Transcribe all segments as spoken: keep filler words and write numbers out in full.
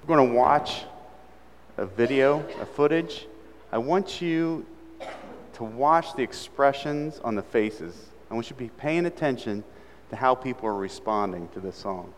We're going to watch a video, a footage. I want you to watch the expressions on the faces. I want you to be paying attention to how people are responding to this song.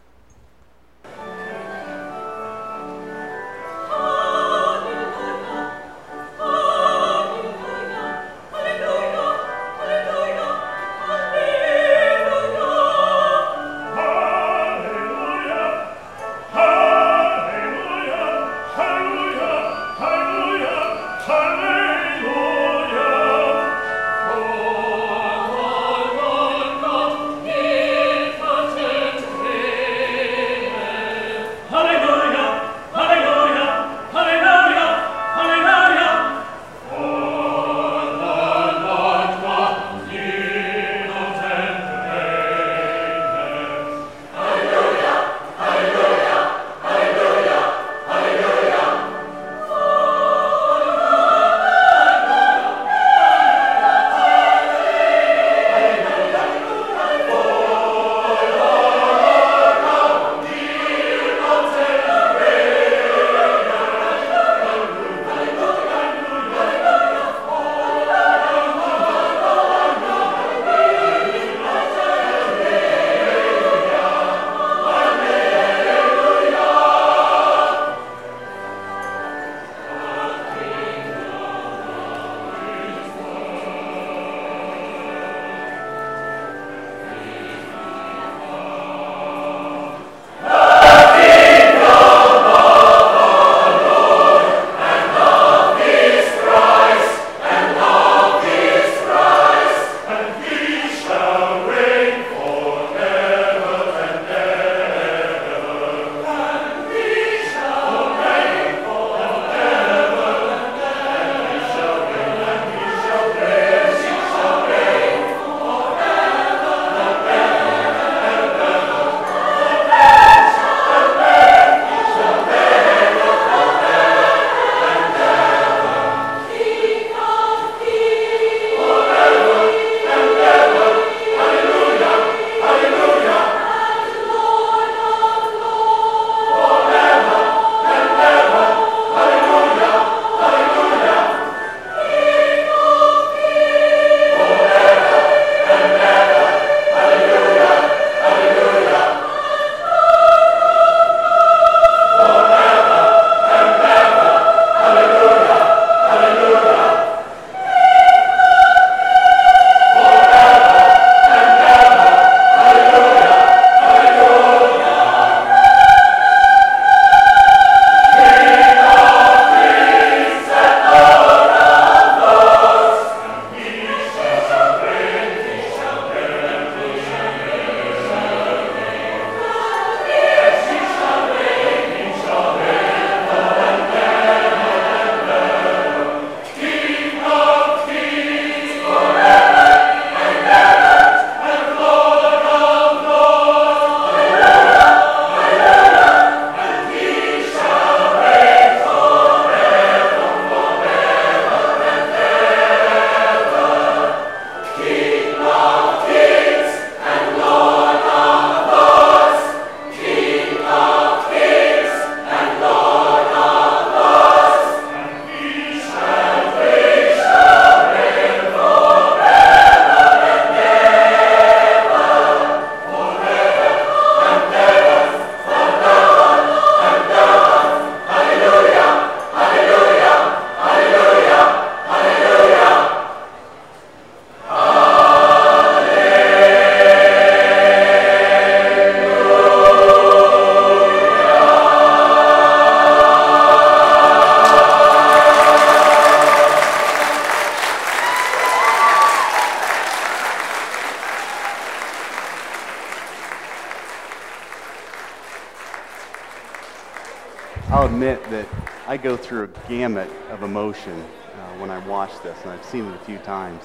I'll admit that I go through a gamut of emotion uh, when I watch this, and I've seen it a few times.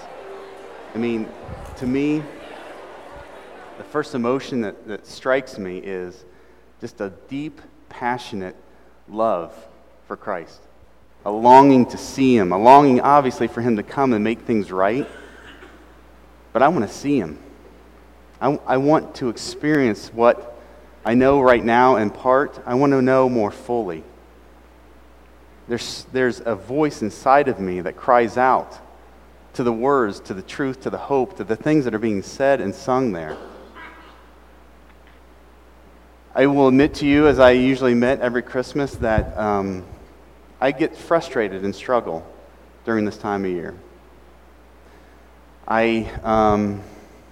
I mean, to me, the first emotion that, that strikes me is just a deep, passionate love for Christ. A longing to see Him, a longing, obviously, for Him to come and make things right. But I want to see Him. I, I want to experience what I know right now in part. I want to know more fully. There's, there's a voice inside of me that cries out to the words, to the truth, to the hope, to the things that are being said and sung there. I will admit to you, as I usually admit every Christmas, that um, I get frustrated and struggle during this time of year. I um,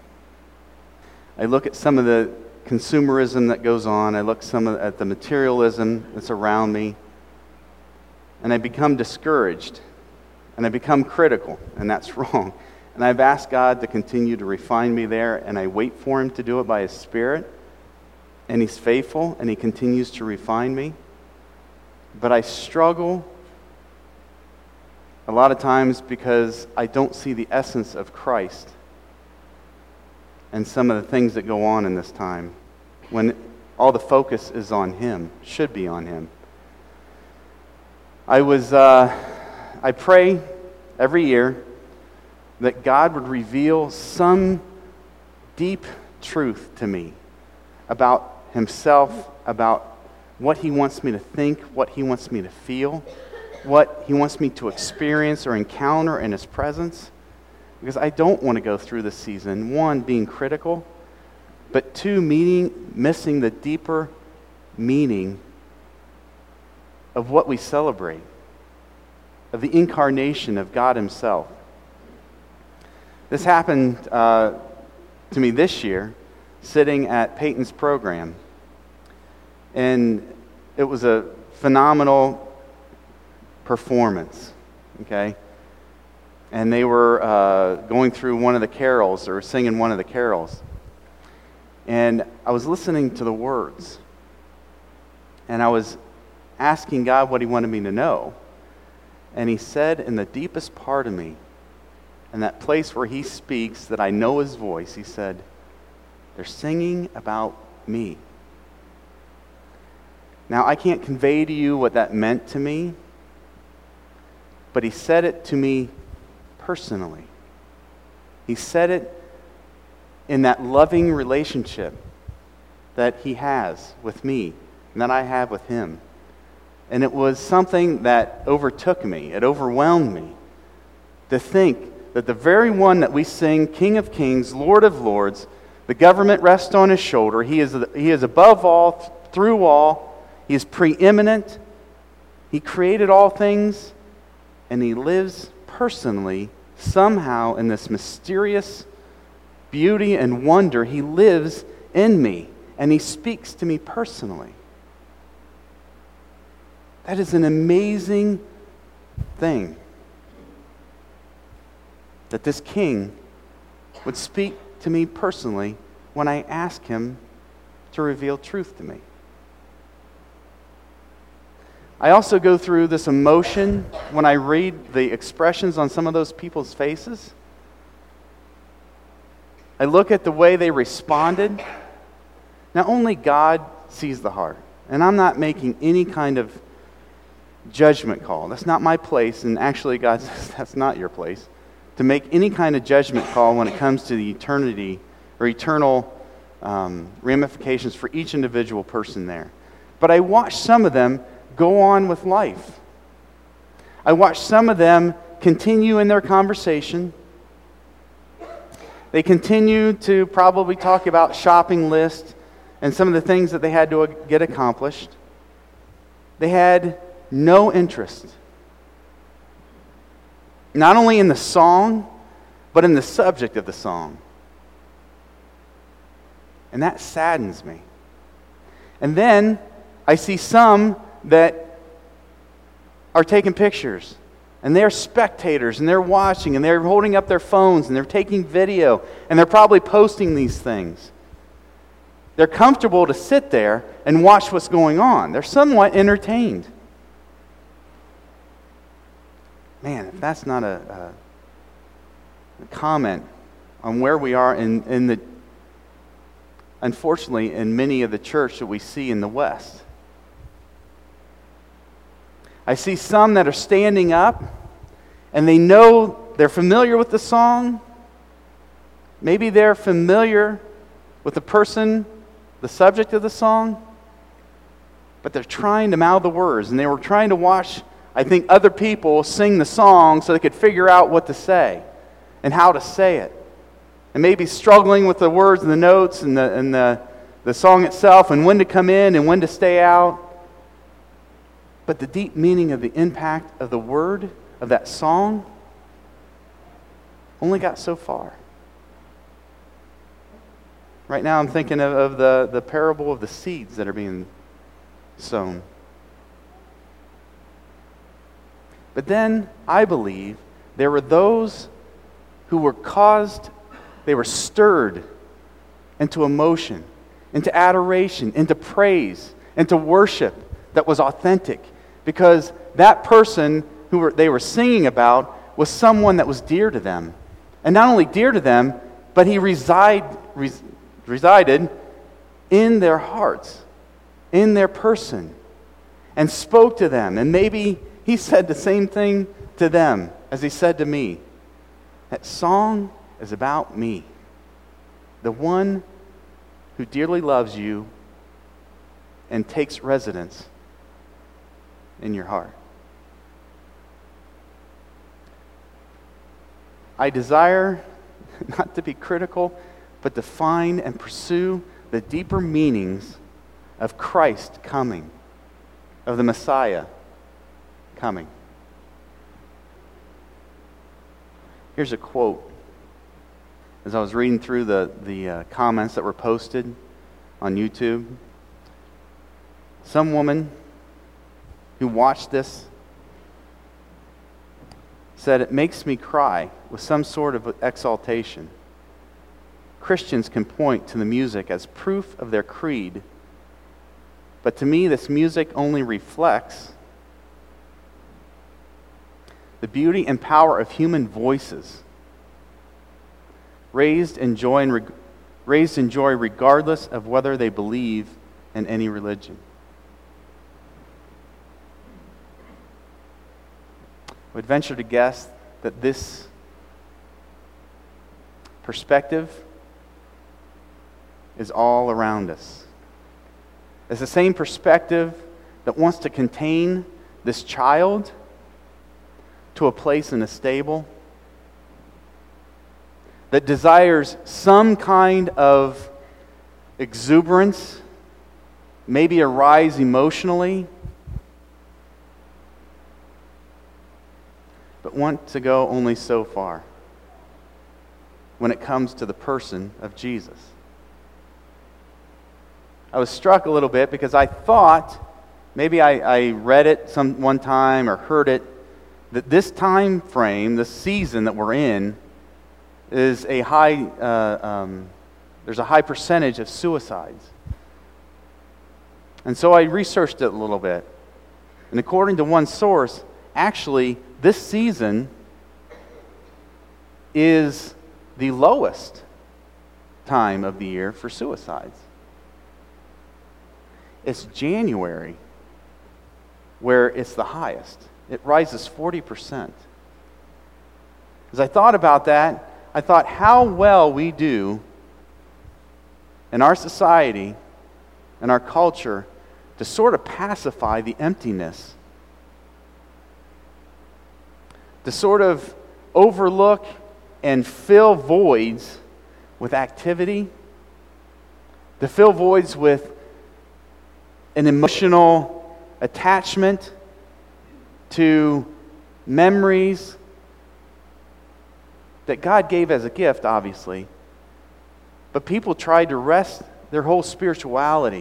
I look at some of the consumerism that goes on. I look some of, at the materialism that's around me, and I become discouraged, and I become critical, and that's wrong. And I've asked God to continue to refine me there, and I wait for Him to do it by His Spirit, and He's faithful, and He continues to refine me. But I struggle a lot of times because I don't see the essence of Christ and some of the things that go on in this time when all the focus is on Him, should be on Him. I was, uh, I pray every year that God would reveal some deep truth to me about Himself, about what He wants me to think, what He wants me to feel, what He wants me to experience or encounter in His presence. Because I don't want to go through this season, one, being critical, but two, meeting, missing the deeper meaning of what we celebrate, of the incarnation of God Himself. This happened uh, to me this year, sitting at Peyton's program. And it was a phenomenal performance, okay? And they were uh, going through one of the carols, or singing one of the carols. And I was listening to the words. And I was asking God what He wanted me to know. And He said, in the deepest part of me, in that place where He speaks, that I know His voice, He said, they're singing about me. Now, I can't convey to you what that meant to me, but He said it to me personally. He said it in that loving relationship that He has with me and that I have with Him. And it was something that overtook me. It overwhelmed me to think that the very one that we sing, King of Kings, Lord of Lords, the government rests on His shoulder. He is, he is above all, through all. He is preeminent. He created all things, and He lives personally, somehow, in this mysterious beauty and wonder. He lives in me, and He speaks to me personally. That is an amazing thing, that this King would speak to me personally when I ask Him to reveal truth to me. I also go through this emotion when I read the expressions on some of those people's faces. I look at the way they responded. Now, only God sees the heart. And I'm not making any kind of judgment call. That's not my place, and actually God says that's not your place, to make any kind of judgment call when it comes to the eternity or eternal um, ramifications for each individual person there. But I watched some of them go on with life. I watched some of them continue in their conversation. They continued to probably talk about shopping lists and some of the things that they had to get accomplished. They had no interest, not only in the song, but in the subject of the song. And that saddens me. And then I see some that are taking pictures, and they're spectators, and they're watching, and they're holding up their phones, and they're taking video, and they're probably posting these things. They're comfortable to sit there and watch what's going on. They're somewhat entertained. Man, if that's not a, a comment on where we are in, in the, unfortunately, in many of the church that we see in the West. I see some that are standing up, and they know they're familiar with the song. Maybe they're familiar with the person the subject of the song, but they're trying to mouth the words, and they were trying to watch, I think, other people sing the song so they could figure out what to say and how to say it. And maybe struggling with the words and the notes and the and the, the song itself and when to come in and when to stay out. But the deep meaning of the impact of the word of that song only got so far. Right now I'm thinking of, of the, the parable of the seeds that are being sown. But then I believe there were those who were caused, they were stirred into emotion, into adoration, into praise, into worship that was authentic. Because that person who were, they were singing about was someone that was dear to them. And not only dear to them, but he reside, res, resided in their hearts, in their person, and spoke to them. And maybe he said the same thing to them as he said to me. That song is about me, the one who dearly loves you and takes residence in your heart. I desire not to be critical, but to find and pursue the deeper meanings of Christ coming, of the Messiah coming. Here's a quote. As I was reading through the, the uh, comments that were posted on YouTube, some woman who watched this said, "It makes me cry with some sort of exaltation. Christians can point to the music as proof of their creed, but to me this music only reflects the beauty and power of human voices, raised in joy and reg- raised in joy regardless of whether they believe in any religion." I would venture to guess that this perspective is all around us. It's the same perspective that wants to contain this child to a place in a stable, that desires some kind of exuberance, maybe a rise emotionally, but want to go only so far when it comes to the person of Jesus. I was struck a little bit because I thought, maybe I, I read it some one time or heard it, that this time frame, this season that we're in, is a high, uh, um, there's a high percentage of suicides. And so I researched it a little bit. And according to one source, actually, this season is the lowest time of the year for suicides. It's January where it's the highest. It rises forty percent. As I thought about that, I thought how well we do in our society and our culture to sort of pacify the emptiness, to sort of overlook and fill voids with activity, to fill voids with an emotional attachment to memories that God gave as a gift, obviously. But people tried to rest their whole spirituality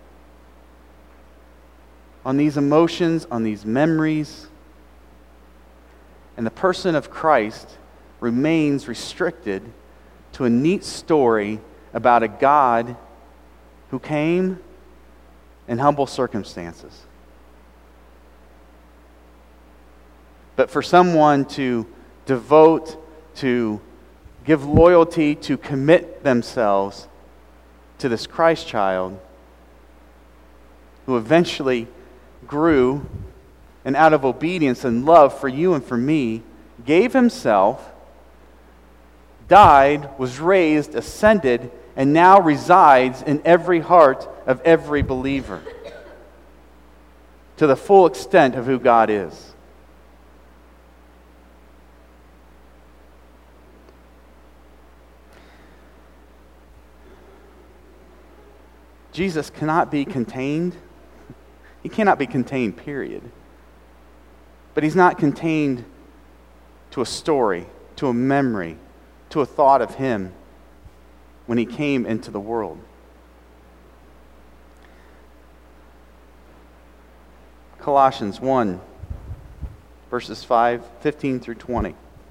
on these emotions, on these memories. And the person of Christ remains restricted to a neat story about a God who came in humble circumstances. But for someone to devote, to give loyalty, to commit themselves to this Christ child who eventually grew and out of obedience and love for you and for me, gave himself, died, was raised, ascended, and now resides in every heart of every believer to the full extent of who God is. Jesus cannot be contained. He cannot be contained, period. But he's not contained to a story, to a memory, to a thought of him when he came into the world. Colossians one, verses five, fifteen through twenty.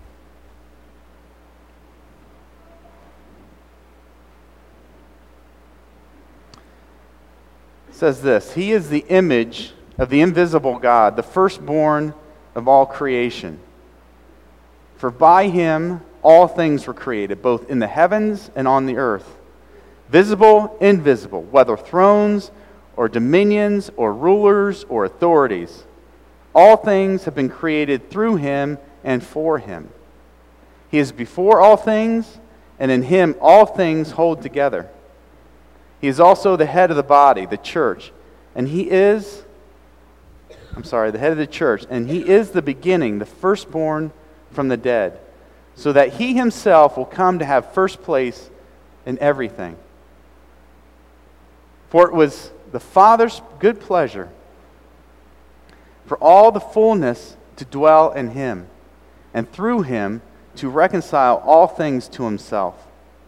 It says this: He is the image of the invisible God, the firstborn of all creation. For by him all things were created, both in the heavens and on the earth, visible, invisible, whether thrones or dominions or rulers or authorities. All things have been created through him and for him. He is before all things, and in him all things hold together. He is also the head of the body, the church, and he is, I'm sorry, the head of the church, and he is the beginning, the firstborn from the dead, so that he himself will come to have first place in everything. For it was the Father's good pleasure for all the fullness to dwell in him, and through him to reconcile all things to himself.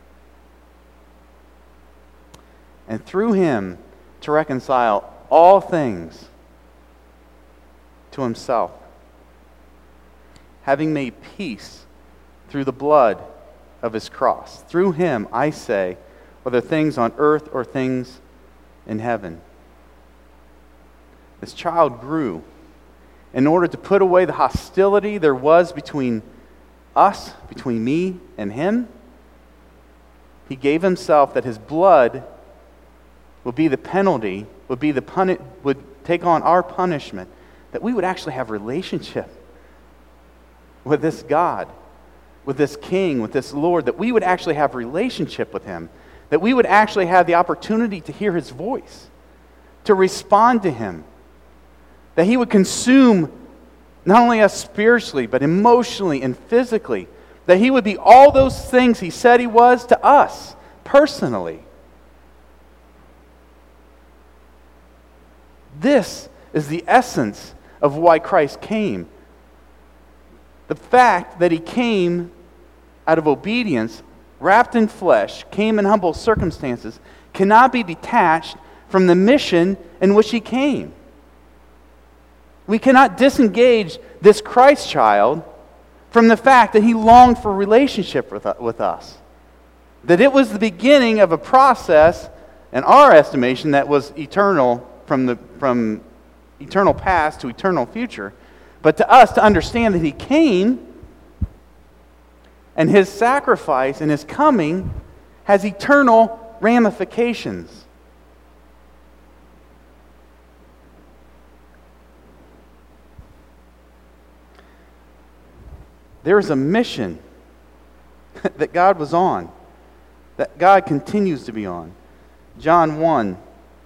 And through him to reconcile all things to himself, having made peace through the blood of his cross. Through him, I say, whether things on earth or things in heaven. This child grew in order to put away the hostility there was between us, between me and him. He gave himself that his blood would be the penalty, would be the puni- would take on our punishment, that we would actually have relationship with this God, with this King, with this Lord, that we would actually have relationship with him, that we would actually have the opportunity to hear his voice, to respond to him, that he would consume not only us spiritually, but emotionally and physically, that he would be all those things he said he was to us personally. This is the essence of why Christ came. The fact that he came out of obedience, wrapped in flesh, came in humble circumstances, cannot be detached from the mission in which he came. We cannot disengage this Christ child from the fact that he longed for relationship with, with us. That it was the beginning of a process, in our estimation, that was eternal, from the from eternal past to eternal future. But to us, to understand that he came, and his sacrifice and his coming has eternal ramifications. There is a mission that God was on, that God continues to be on. John one,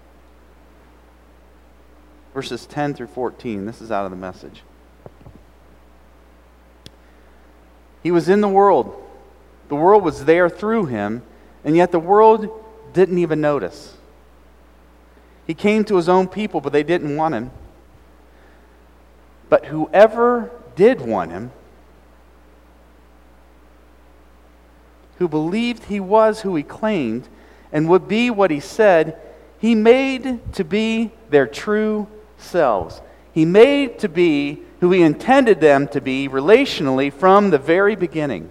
verses ten through fourteen. This is out of the Message. He was in the world. The world was there through him, and yet the world didn't even notice. He came to his own people, but they didn't want him. But whoever did want him, who believed he was who he claimed and would be what he said, he made to be their true selves. He made to be who he intended them to be relationally from the very beginning.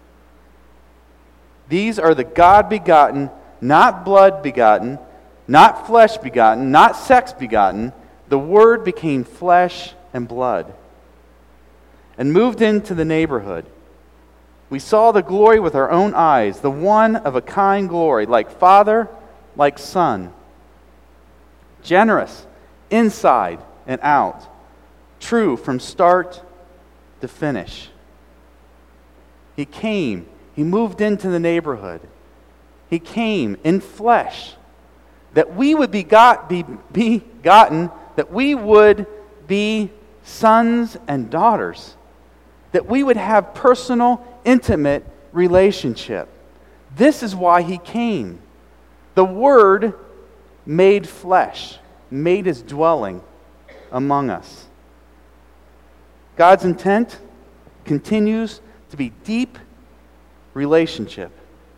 These are the God-begotten, not blood-begotten, not flesh-begotten, not sex-begotten. The Word became flesh and blood and moved into the neighborhood. We saw the glory with our own eyes, the one of a kind glory, like Father, like Son. Generous, inside and out. True from start to finish. He came. He moved into the neighborhood. He came in flesh, that we would be got, be begotten, that we would be sons and daughters, that we would have personal, intimate relationship. This is why he came. The Word made flesh, made his dwelling among us. God's intent continues to be deep relationship.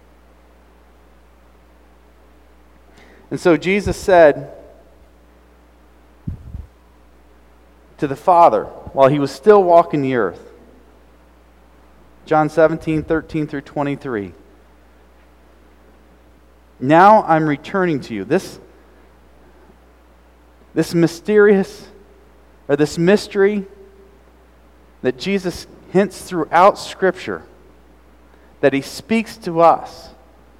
And so Jesus said to the Father while he was still walking the earth, John seventeen, thirteen through twenty-three, now I'm returning to you. This, this mysterious, or this mystery that Jesus hints throughout Scripture, that he speaks to us,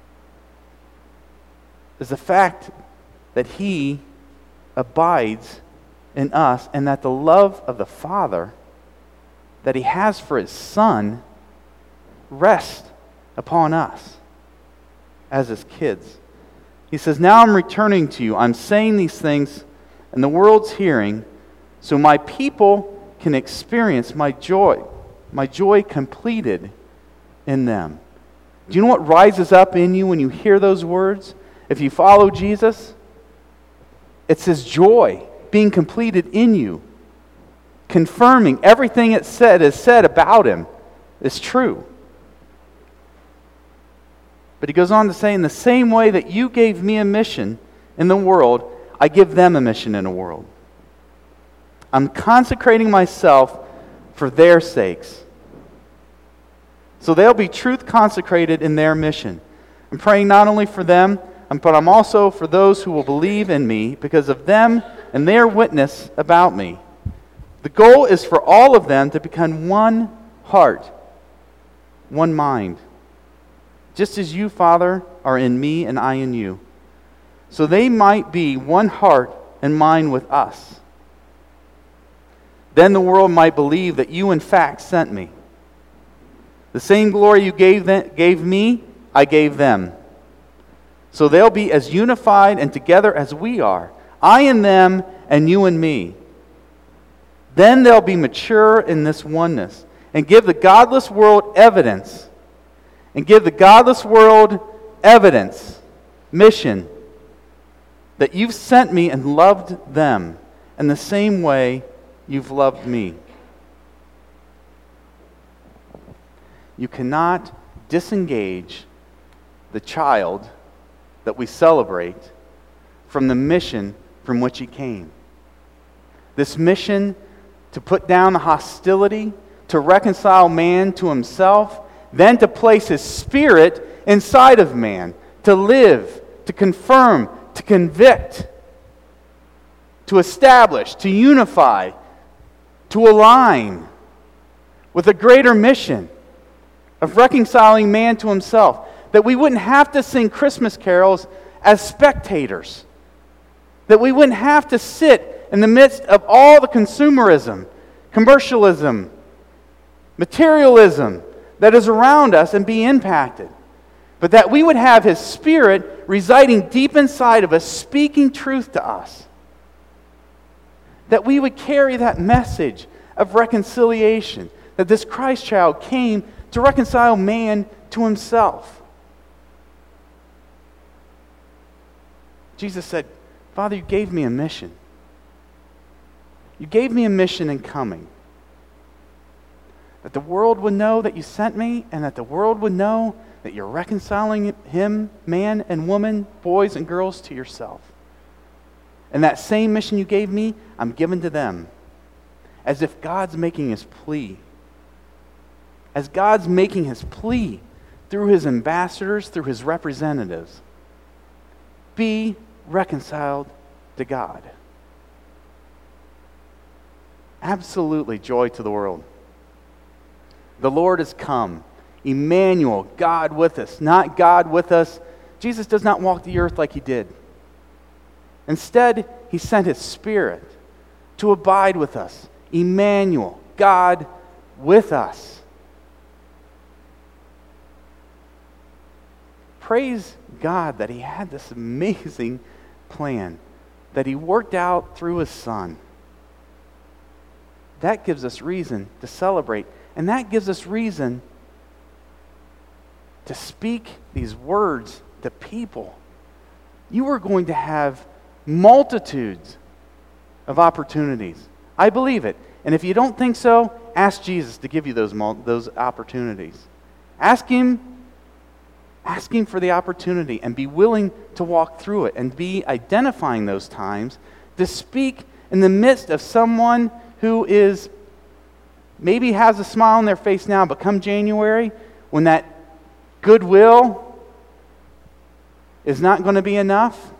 is the fact that he abides in us, and that the love of the Father that he has for his Son rests upon us as his kids. He says, now I'm returning to you. I'm saying these things in the world's hearing, so my people can experience my joy, my joy completed in them. Do you know what rises up in you when you hear those words? If you follow Jesus, it's his joy being completed in you, confirming everything it said is said about him is true. But he goes on to say, in the same way that you gave me a mission in the world, I give them a mission in the world. I'm consecrating myself for their sakes, so they'll be truth consecrated in their mission. I'm praying not only for them, but I'm also for those who will believe in me because of them and their witness about me. The goal is for all of them to become one heart, one mind, just as you, Father, are in me and I in you, so they might be one heart and mind with us. Then the world might believe that you in fact sent me. The same glory you gave them, gave me, I gave them. So they'll be as unified and together as we are, I and them and you and me. Then they'll be mature in this oneness and give the godless world evidence, and give the godless world evidence, mission, that you've sent me and loved them in the same way you've loved me. You cannot disengage the child that we celebrate from the mission from which he came. This mission to put down the hostility, to reconcile man to himself, then to place his spirit inside of man, to live, to confirm, to convict, to establish, to unify, to align with a greater mission of reconciling man to himself, that we wouldn't have to sing Christmas carols as spectators, that we wouldn't have to sit in the midst of all the consumerism, commercialism, materialism that is around us and be impacted, but that we would have his Spirit residing deep inside of us, speaking truth to us, that we would carry that message of reconciliation, that this Christ child came to reconcile man to himself. Jesus said, Father, you gave me a mission. You gave me a mission in coming. That the world would know that you sent me, and that the world would know that you're reconciling him, man and woman, boys and girls, to yourself. And that same mission you gave me, I'm giving to them. As if God's making his plea. As God's making his plea through his ambassadors, through his representatives. Be reconciled to God. Absolutely joy to the world. The Lord has come. Emmanuel, God with us, not God with us. Jesus does not walk the earth like he did. Instead, he sent his Spirit to abide with us. Emmanuel, God with us. praise God that he had this amazing plan that he worked out through his Son. That gives us reason to celebrate. And that gives us reason to speak these words to people. You are going to have multitudes of opportunities. I believe it. And if you don't think so, ask Jesus to give you those mul- those opportunities. Ask him, ask him for the opportunity and be willing to walk through it and be identifying those times to speak in the midst of someone who is maybe has a smile on their face now, but come January, when that goodwill is not going to be enough,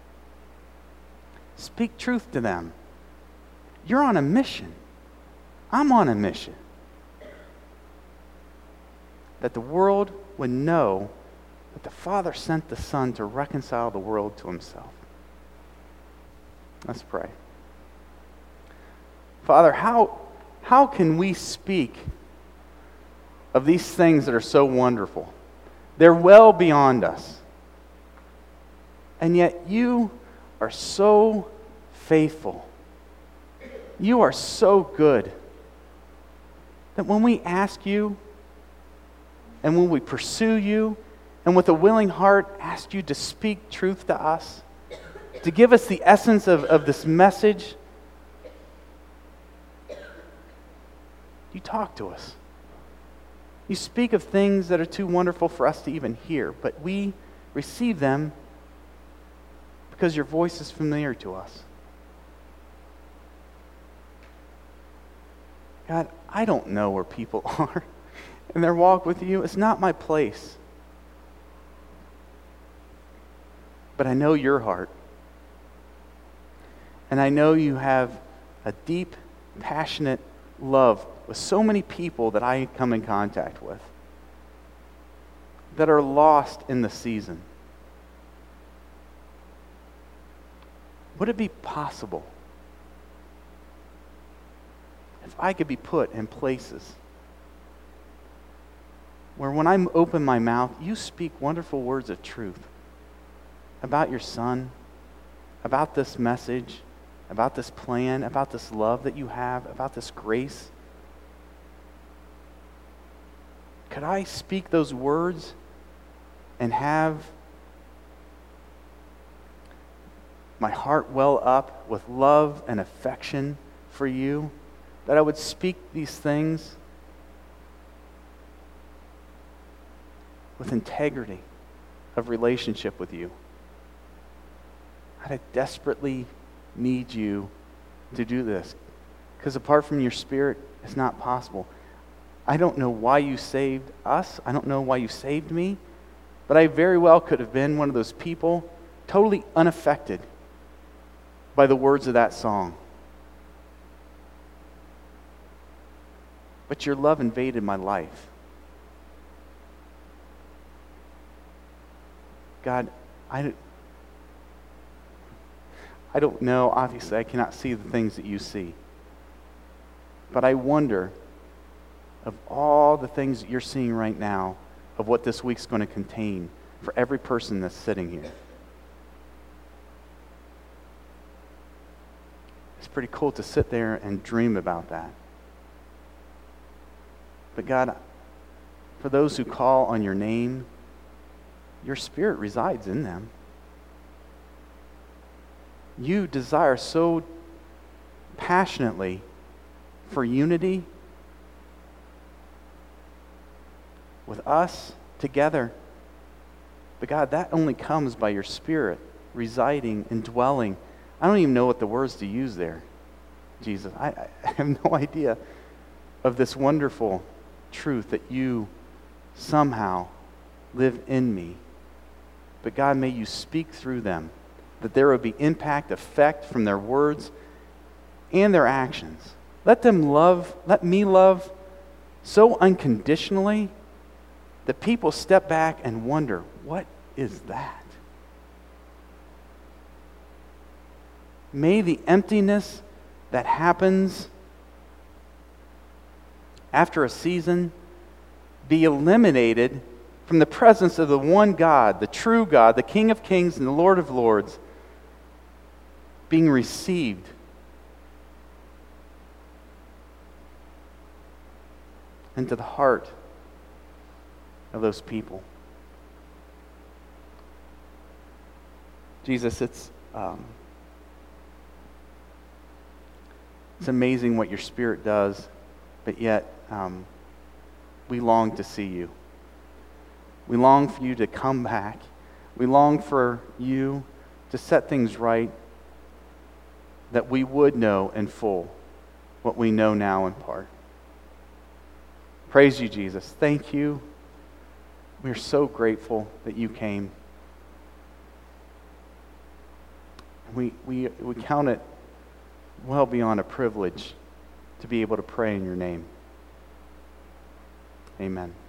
speak truth to them. You're on a mission. I'm on a mission. That the world would know that the Father sent the Son to reconcile the world to himself. Let's pray. Father, how, how can we speak of these things that are so wonderful? They're well beyond us. And yet you are so faithful. You are so good that when we ask you and when we pursue you and with a willing heart ask you to speak truth to us, to give us the essence of, of this message, you talk to us. You speak of things that are too wonderful for us to even hear, but we receive them because your voice is familiar to us. God, I don't know where people are in their walk with you. It's not my place. But I know your heart. And I know you have a deep, passionate love with so many people that I come in contact with that are lost in the season. Would it be possible if I could be put in places where when I open my mouth, you speak wonderful words of truth about your Son, about this message, about this plan, about this love that you have, about this grace? Could I speak those words and have my heart well up with love and affection for you? That I would speak these things with integrity of relationship with you. I desperately need you to do this, because apart from your Spirit, it's not possible. I don't know why you saved us. I don't know why you saved me, but I very well could have been one of those people totally unaffected by the words of that song. But your love invaded my life. God, I, I don't know. Obviously, I cannot see the things that you see. But I wonder, of all the things that you're seeing right now, of what this week's going to contain for every person that's sitting here. It's pretty cool to sit there and dream about that. But God, for those who call on your name, your Spirit resides in them. You desire so passionately for unity with us together. But God, that only comes by your Spirit residing and dwelling. I don't even know what the words to use there, Jesus. I, I have no idea of this wonderful truth that you somehow live in me. But God, may you speak through them, that there would be impact, effect from their words and their actions. Let them love, let me love so unconditionally that people step back and wonder, what is that? May the emptiness that happens after a season be eliminated from the presence of the one God, the true God, the King of kings and the Lord of lords, being received. Into the heart of those people. Jesus, it's um, it's amazing what your Spirit does, but yet um, we long to see you. We long for you to come back. We long for you to set things right, that we would know in full what we know now in part. Praise you, Jesus. Thank you. We are so grateful that you came. We, we, we count it well beyond a privilege to be able to pray in your name. Amen.